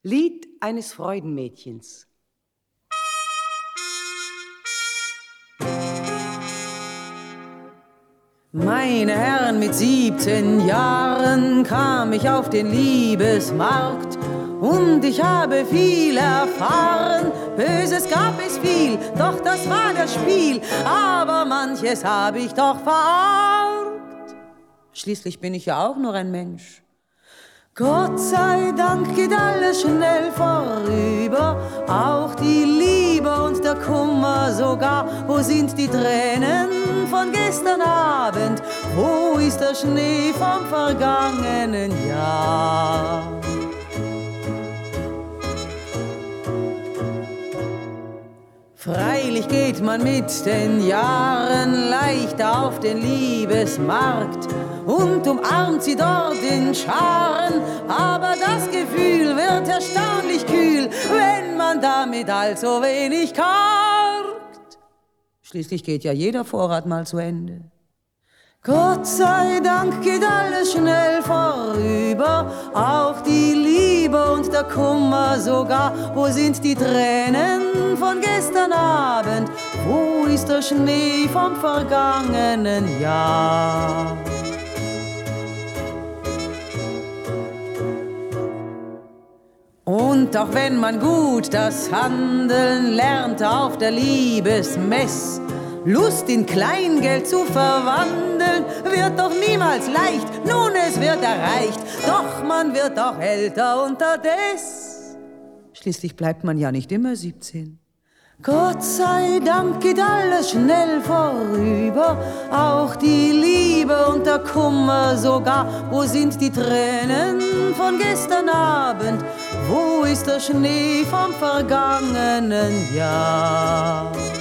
Lied eines Freudenmädchens. Meine Herren, mit 17 Jahren kam ich auf den Liebesmarkt und ich habe viel erfahren. Böses gab es viel, doch das war das Spiel, aber manches habe ich doch verargt. Schließlich bin ich ja auch nur ein Mensch. Gott sei Dank geht alles schnell vorüber, auch die Liebe und der Kummer sogar. Wo sind die Tränen von gestern Abend? Wo ist der Schnee vom vergangenen Jahr? Freilich geht man mit den Jahren leichter auf den Liebesmarkt und umarmt sie dort in Scharen, aber das Gefühl wird erstaunlich kühl, wenn man damit allzu wenig kargt. Schließlich geht ja jeder Vorrat mal zu Ende. Gott sei Dank geht alles schnell vorüber, auch die Liebe und der Kummer sogar. Wo sind die Tränen von gestern Abend? Wo ist der Schnee vom vergangenen Jahr? Und auch wenn man gut das Handeln lernt auf der Liebesmess, Lust in Kleingeld zu verwandeln, wird doch niemals leicht. Nun, es wird erreicht, doch man wird auch älter unterdes. Schließlich bleibt man ja nicht immer 17. Gott sei Dank geht alles schnell vorüber, auch die Liebe und der Kummer sogar. Wo sind die Tränen von gestern Abend? Wo ist der Schnee vom vergangenen Jahr?